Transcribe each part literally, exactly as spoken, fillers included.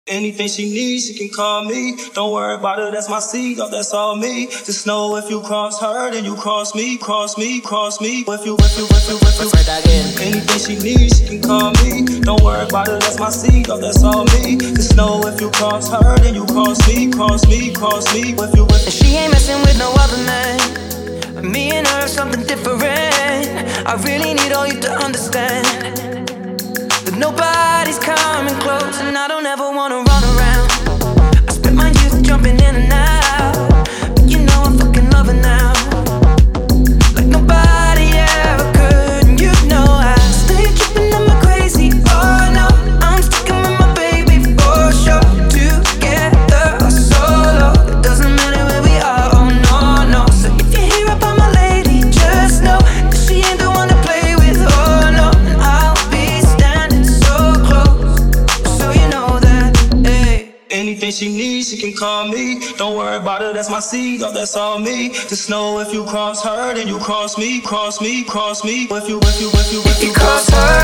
Anything she needs, she can call me. Don't worry about it, that's my seed, oh, that's all me. Just know if you cross her, then you cross me, cross me, cross me. If you, if you, if you, if you. Anything she needs, she can call me. Don't worry about it, that's my seed, oh, that's all me. Just know if you cross her, then you cross me, cross me, cross me. If you, if you. She ain't messing with no other man. Me and her, something different. I really need all you to understand that nobody's coming close, and I don't ever wanna run around. I spent my youth jumping in and out, but you know I'm fucking loving now, like nobody ever could. And you know I stay tripping, I'm a crazy. Oh no, I'm sticking with my baby for sure. Together or solo, it doesn't matter where we are. Oh no, no. So if you hear about my lady, just know that she ain't the one to play with. Oh no, and I'll be standing so close, so you know that. Hey. Anything she needs, she can call me. Don't worry about it, that's my seed, oh, that's all me. Just know if you cross her, then you cross me, cross me, cross me. If you, if you, if you, if You cross her,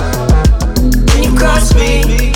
then you cross me,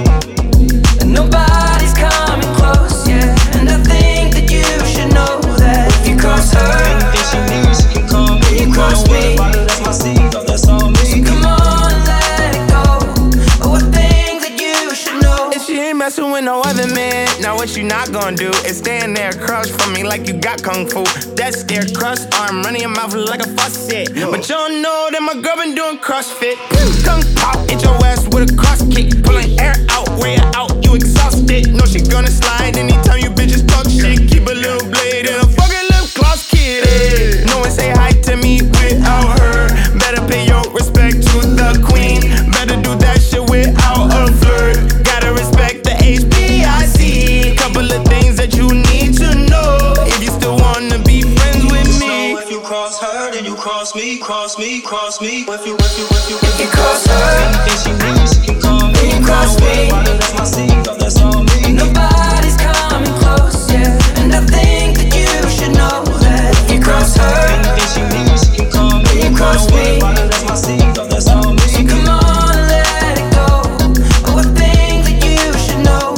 and nobody's coming close, yeah. And I think that you should know that if you cross her, anything she needs, she can call me. you cross Don't worry me. about it, that's my seed, oh, that's all me. Come on, let it go. Oh, I think that you should know. And she ain't messing with no other man. Now what you not gonna do is stand there across from me like you got kung fu. That stare cross arm running your mouth like a faucet. But you don't know that my girl been doing CrossFit. Kung pop, hit your ass with a cross kick. Pulling air out, way out, you exhausted. Know she gonna slide anytime you bitches talk shit. Keep a little blade and a fucking lip gloss kid. Hey. No one say hi to me without her. Better pay your respect to the queen. Better do that shit without a flirt. Gotta respect the H B I C. Couple of things that you need to know if you still wanna be friends with Just me. know if you cross her, then you cross me, cross me, cross me. If you, if you, if you, If you cross her, anything she needs, she can call me. you cross Don't worry me. about it, that's my seed, oh, that's all me. nobody's coming close, yeah. And I think that you should know that if you cross her, Anything she needs, she can call me. you cross Don't worry me. about it, that's my seed, oh, that's all me. Come on, let it go. Oh, I think that you should know.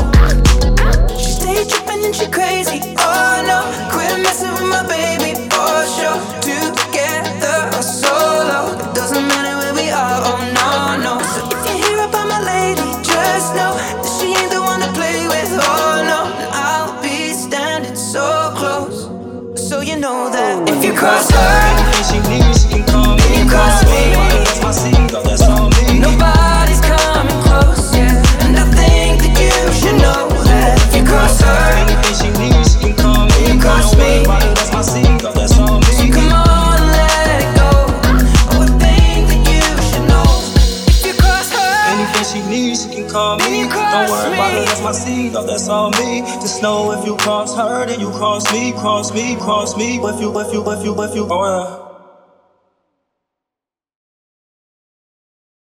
She stay tripping and she crazy. Oh no, quit messing with my baby for sure. Together or solo, it doesn't matter where we are. Oh no, no. So if you hear about my lady, just know that she ain't the one to play with. Oh no, and I'll be standing so close, so you know that if you cross her, Anything she needs, she can call me. you cross me. Don't worry about it, that's my seed, oh, that's all me. Nobody's coming close, yeah. And I think that you should know that if you cross her, Anything she needs, she can call me. you cross Don't worry me. about it, that's my seed, oh, that's all me. Come on, let it go. Oh, I think that you should know if you cross her. Anything she needs, she can call Then me. you cross Don't worry about me. it, that's my seed, oh, that's all me. Just know if you cross her, then you cross me, cross me, cross me. If you, if you, if you, if you, oh, yeah.